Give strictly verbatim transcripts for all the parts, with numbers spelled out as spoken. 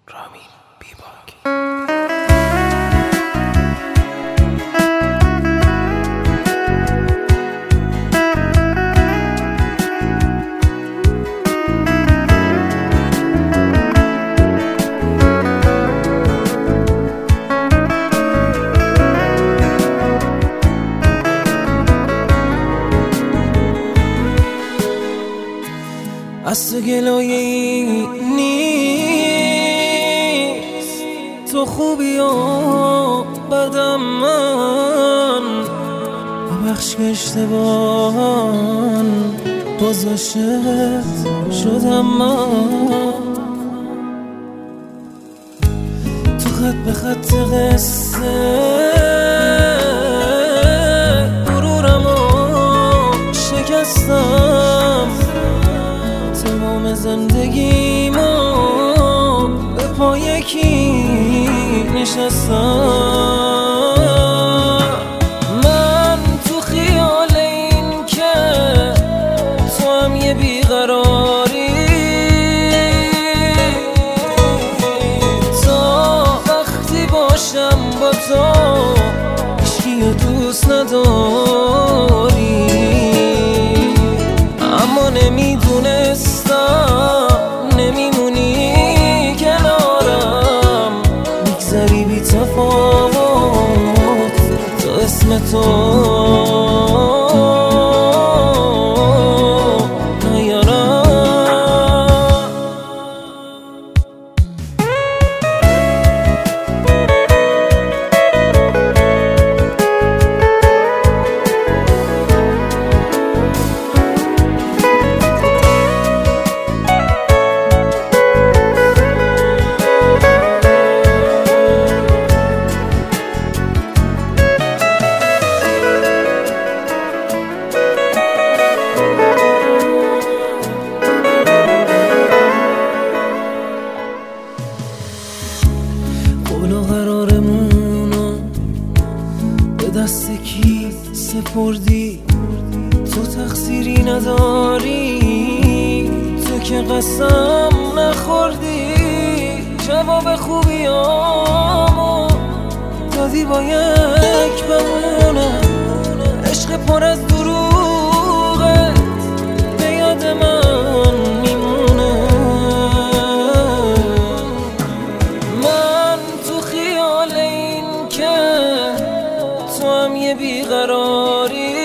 رامین بیباک. از تو گلایه‌ای نیست، تو خوبی و بدم من ببخش که اشتباهان باز عاشقت شدم من. تو خط به خط قصه غرورمو شکستم، تمام زندگیمو به پای کی نشستم. من تو خیال این که تو هم یه بیقراری، تا وقتی باشم با تو هیچکی رو دوست نداری. اما نمیدونستم نمیمونی کنارم، میگذری بی تفاوت تو اسم تو نیارم. قول و قرارمونو به دست کی سپردی؟ تو تقصیری نداری، تو که قسم نخوردی. جواب خوبیامو دادی با یک بمونه، عشق پر از دروغت به یاد من میمونه. تو هم یه بیقراری،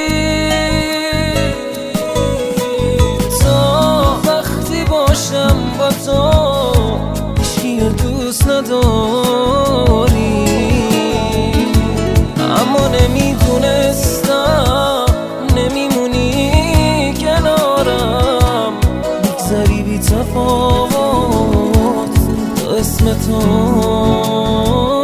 تا وقتی باشم با تو هیچکی رو دوست نداری. اما نمیدونستم نمیمونی کنارم، میگذری بی تفاوت تو اسم تو